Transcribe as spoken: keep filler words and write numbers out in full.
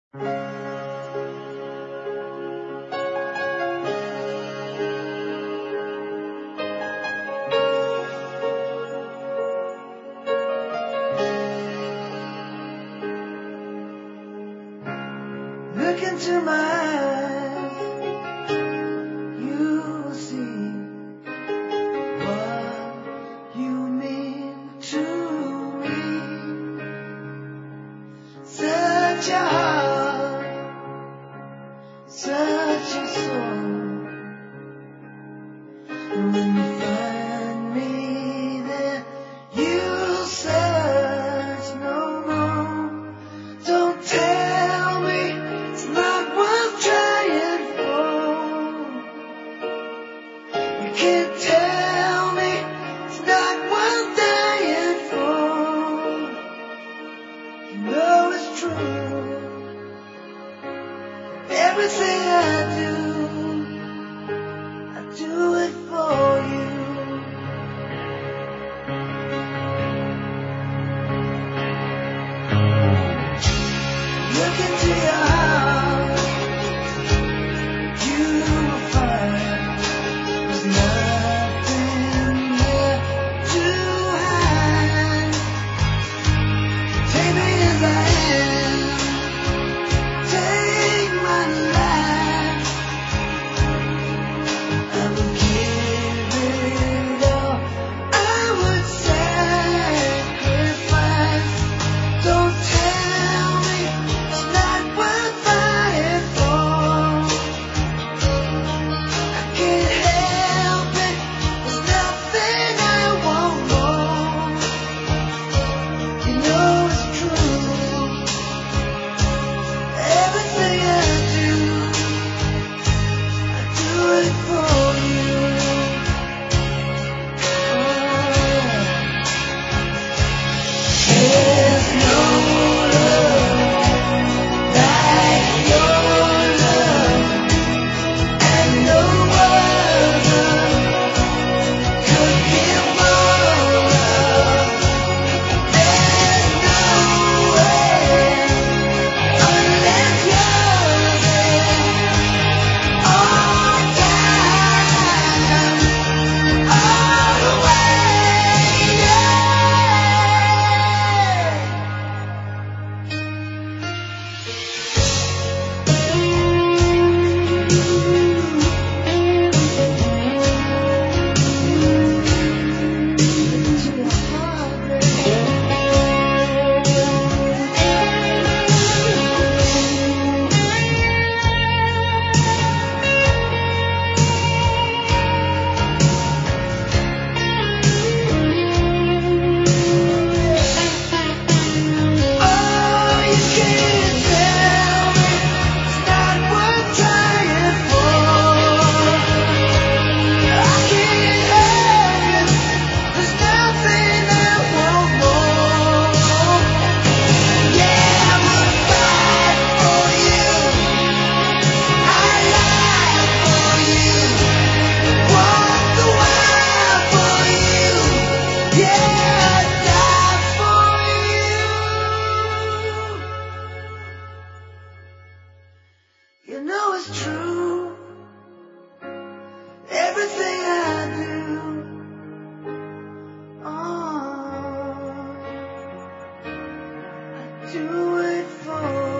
Look into my eyes, you will see what you mean to me. Such a heart, such a soul. And when you find me there, you'll search no more. Don't tell me it's not worth trying for. You can't tell me it's not worth dying for. You know it's true. Everything I do, I do it for you. Look into your heart, you will find there's nothing there to hide. Take me as I am, take my life. I will give it all, I would sacrifice. Don't tell me it's not worth fighting for. I can't help it, there's nothing I want more. You know it's true. Everything I do, I do it for you. There's no love like your love, and no other could give more love. There's no way unless you're there all time, all the way, yeah. Oh, you can't tell me it's not worth trying for. I can't help it, there's nothing I want more. Yeah, I would fight for you, I lie for you, walk the wild for you. Yeah, I die for you. You know it's true. Everything I do, oh, I do it for